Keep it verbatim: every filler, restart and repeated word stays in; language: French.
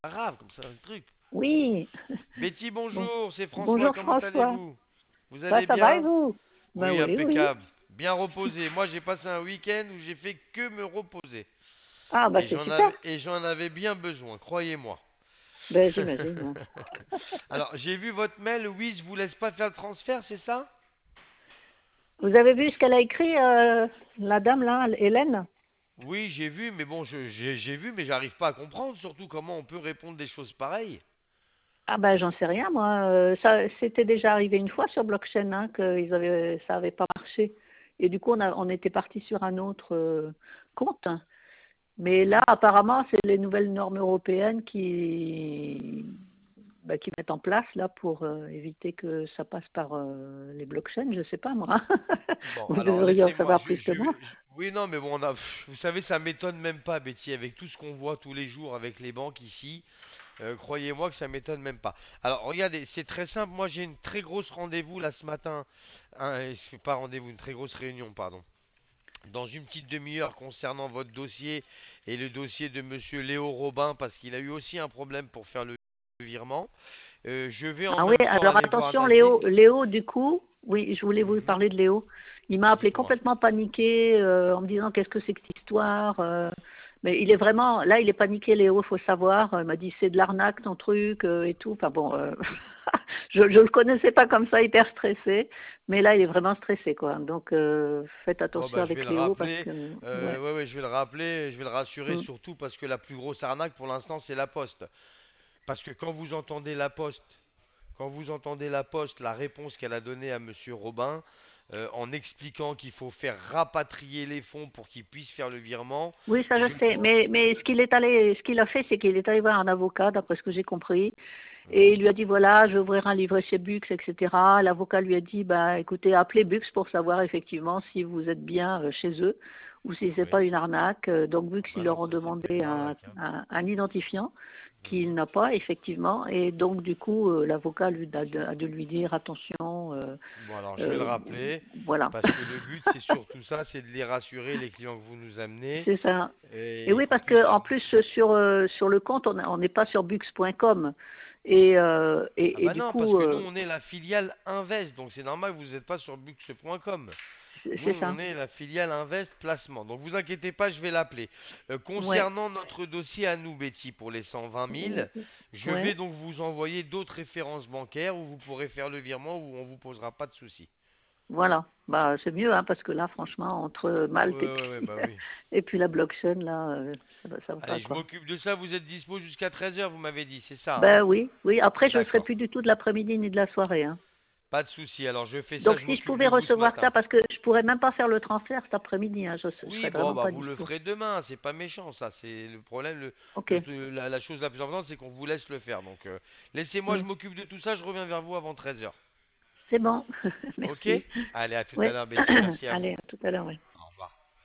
grave comme ça, un truc. Oui, Betty, bon. bonjour, c'est François, Bonjour comment François. allez-vous? Vous Bah, allez ça va et bien? vous? Ben Oui, oui, oui. impeccable. Bien reposé. Moi, j'ai passé un week-end où j'ai fait que me reposer. Ah, bah Et c'est j'en super. avais, et j'en avais bien besoin, croyez-moi. Ben j'imagine, ouais. Alors, j'ai vu votre mail, oui, je vous laisse pas faire le transfert, c'est ça? Vous avez vu ce qu'elle a écrit, euh, la dame là, Hélène? Oui, j'ai vu, mais bon, je- j'ai j'ai vu, mais j'arrive pas à comprendre, surtout comment on peut répondre des choses pareilles. Ah ben j'en sais rien moi. Euh, ça, c'était déjà arrivé une fois sur blockchain, hein, que ils avaient, ça avait pas marché. Et du coup on a, on était parti sur un autre euh, compte. Mais là Mhm. apparemment c'est les nouvelles normes européennes qui, bah, qui mettent en place là pour euh, éviter que ça passe par euh, les blockchains. Je sais pas moi. Bon, Vous alors devriez en laissez-moi. savoir Je, plus que je moi. vais. je- Oui, non, mais bon, on a. pff, Vous savez, ça m'étonne même pas, Betty, avec tout ce qu'on voit tous les jours avec les banques ici. Euh, croyez-moi que ça m'étonne même pas. Alors, regardez, c'est très simple. Moi, j'ai une très grosse rendez-vous là ce matin. Hein, je fais pas rendez-vous, une très grosse réunion, pardon. Dans une petite demi-heure concernant votre dossier et le dossier de Monsieur Léo Robin, parce qu'il a eu aussi un problème pour faire le virement. Euh, je vais en Ah oui, même temps alors aller voir attention Nadine. Léo, Léo du coup, oui, je voulais vous Mhm. parler de Léo. Il m'a appelé Dites-moi. complètement paniqué euh, en me disant qu'est-ce que c'est que cette histoire. euh. Mais il est vraiment, là il est paniqué Léo, faut savoir. Il m'a dit c'est de l'arnaque ton truc euh, et tout. Enfin bon, euh, je je le connaissais pas comme ça, hyper stressé. Mais là il est vraiment stressé quoi. Donc euh, faites Bon attention bah je vais avec le Léo parce rappeler. que Euh, ouais. ouais ouais je vais le rappeler, je vais le rassurer Mm. surtout parce que la plus grosse arnaque pour l'instant c'est la Poste. Parce que quand vous entendez la Poste, quand vous entendez la Poste, la réponse qu'elle a donnée à Monsieur Robin, euh, en expliquant qu'il faut faire rapatrier les fonds pour qu'il puisse faire le virement, Oui, ça je je sais. trouve. Mais mais ce qu'il est allé, ce qu'il a fait, c'est qu'il est allé voir un avocat, d'après ce que j'ai compris. Et Mhm. il lui a dit, voilà, je vais ouvrir un livret chez Bux, et cetera. L'avocat lui a dit, bah, écoutez, appelez Bux pour savoir effectivement si vous êtes bien euh, chez eux ou si c'est pas Oui. une arnaque. Euh, Donc Bux, Bah ils non, leur ont ça c'est pas demandé une un, arnaque, hein. un, un identifiant qu'il Mhm. n'a pas, effectivement. Et donc, du coup, euh, l'avocat lui a de, a de lui dire, attention, euh, Bon alors je vais le euh, rappeler voilà. parce que le but c'est surtout ça, c'est de les rassurer les clients que vous nous amenez C'est ça. Et et oui, qu'on parce que puisse. en plus euh, sur euh, sur le compte, on a- on n'est pas sur bux point com et, euh, Ah et et bah du non, parce coup que nous euh, on est la filiale Invest, donc c'est normal que vous n'êtes pas sur bux point com. c'est Nous c'est on ça. est la filiale Invest Placement. Donc vous inquiétez pas, je vais l'appeler. Euh, Ouais. concernant notre dossier à nous, Betty, pour les cent vingt mille, je vais Ouais. donc vous envoyer d'autres références bancaires où vous pourrez faire le virement où on vous posera pas de soucis. Voilà. Bah c'est mieux hein, parce que là franchement entre Ouais, Malte et ouais, ouais, puis bah oui. et puis la blockchain là euh, ça va ça va pas Allez, je quoi. m'occupe de ça. Vous êtes dispo jusqu'à treize heures, vous m'avez dit, c'est ça, hein? Ben oui, oui, après je ne serai D'accord. plus du tout de l'après-midi ni de la soirée hein. Pas de souci. Alors je fais ça, Donc je si je m'occupe de pouvais vous ce recevoir ça matin. parce que je pourrais même pas faire le transfert cet après-midi hein, je, je Oui, serais bon, vraiment bah pas vous le dispo. ferez demain. C'est pas méchant, ça. C'est le problème. Le, OK. le- la, la chose la plus importante, c'est qu'on vous laisse le faire. Donc euh, laissez-moi, je Hmm. m'occupe de tout ça. Je reviens vers vous avant treize heures. C'est bon. Ok? Merci. Allez, à tout à Oui. l'heure, Betty. Merci à vous. Allez, à tout à l'heure, oui.